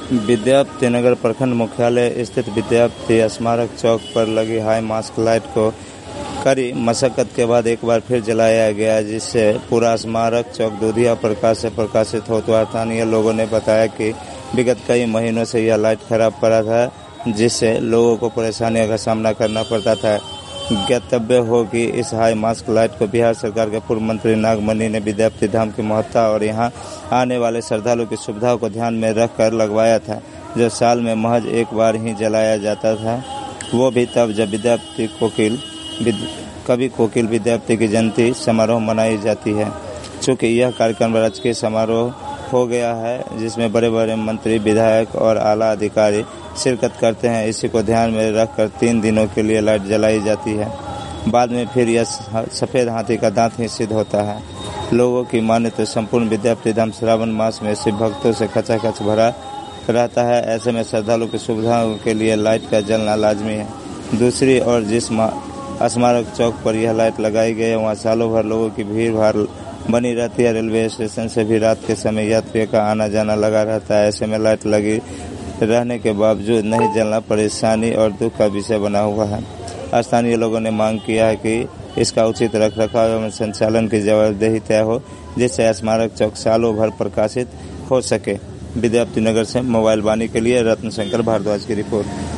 विद्यापति नगर प्रखंड मुख्यालय स्थित विद्यापति स्मारक चौक पर लगी हाई मास्क लाइट को कड़ी मशक्कत के बाद एक बार फिर जलाया गया, जिससे पूरा स्मारक चौक दूधिया प्रकाश से प्रकाशित हो। तो स्थानीय लोगों ने बताया कि विगत कई महीनों से यह लाइट खराब पड़ा था, जिससे लोगों को परेशानियों का सामना करना पड़ता था। ज्ञातव्य हो कि इस हाई मास्क लाइट को बिहार सरकार के पूर्व मंत्री नागमणि ने विद्यापति धाम की महत्ता और यहां आने वाले श्रद्धालुओं की सुविधाओं को ध्यान में रखकर लगवाया था, जो साल में महज एक बार ही जलाया जाता था, वो भी तब जब कवि कोकिल विद्यापति की जयंती समारोह मनाई जाती है। चूँकि यह कार्यक्रम राजकीय समारोह हो गया है, जिसमें बड़े बड़े मंत्री, विधायक और आला अधिकारी शिरकत करते हैं, इसी को ध्यान में रखकर 3 दिनों के लिए लाइट जलाई जाती है। बाद में फिर यह सफ़ेद हाथी का दांत ही सिद्ध होता है। लोगों की माने तो संपूर्ण विद्यापति धाम श्रावण मास में शिव भक्तों से खचाखच भरा रहता है। ऐसे में श्रद्धालुओं की सुविधाओं के लिए लाइट का जलना लाजमी है। दूसरी ओर जिस स्मारक चौक पर यह लाइट लगाई गई है, वहाँ सालों भर लोगों की भीड़ भाड़ बनी रहती है। रेलवे स्टेशन से भी रात के समय यात्रियों का आना जाना लगा रहता है। ऐसे में लाइट लगी रहने के बावजूद नहीं जलना परेशानी और दुख का विषय बना हुआ है। स्थानीय लोगों ने मांग किया है कि इसका उचित रखरखाव एवं संचालन की जवाबदेही तय हो, जिससे स्मारक चौक सालों भर प्रकाशित हो सके। विद्यापति नगर से मोबाइल वाणी के लिए रत्न शंकर भारद्वाज की रिपोर्ट।